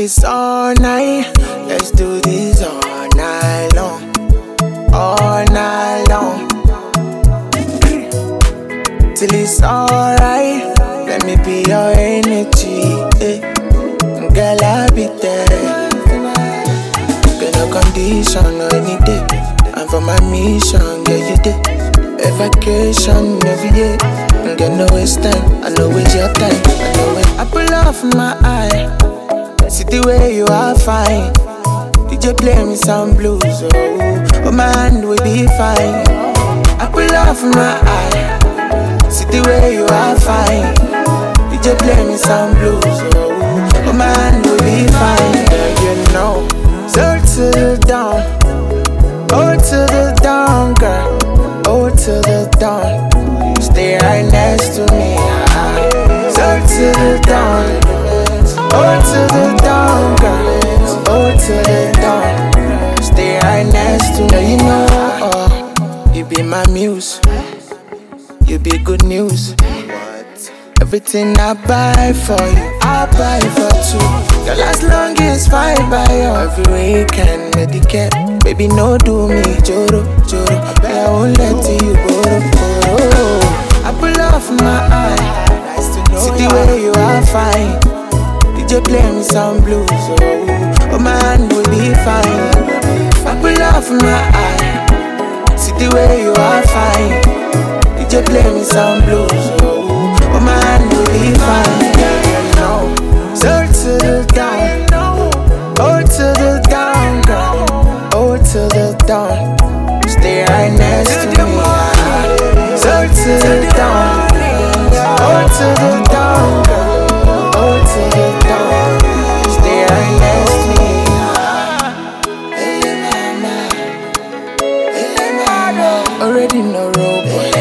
it's all night. Let's do this all night long. All night long. Till it's alright. Let me be your energy. Girl, I'll be there. Get no condition or any day. And for my mission, girl, you did. Vacation every year. Get no waste time. I know it's your time. I know it. I pull off my eye. See the way you are fine. DJ play me some blues. Oh my hand will be fine. I pull off my eye. See the way you are fine. DJ play me some blues. Oh my hand will be fine. Yeah, you know. So to the dawn. Oh to the dawn, girl. Oh to the dawn. Stay right next to me. So to the dawn. Oh to the dawn, girl. Oh to the dawn. Stay right next to me. Yeah, you know, you be my muse. You be good news. Everything I buy for you, I buy for two. Girl, as long as fine by you. Every weekend, medicate. Baby, no do me, joro, joro. I won't let you go. I pull off my eye. See the way you are fine. DJ play me some blues. Oh my hand will be fine. I pull off my eye. See the way you are fine. DJ play me some blues. Oh my hand will be fine. You know. So to the dawn. Oh to the dawn, girl. Oh to the dawn. Stay right next to me. So to the dawn. Oh to the dawn, girl. Oh to the dawn. Stay right next to me. Already know, robot.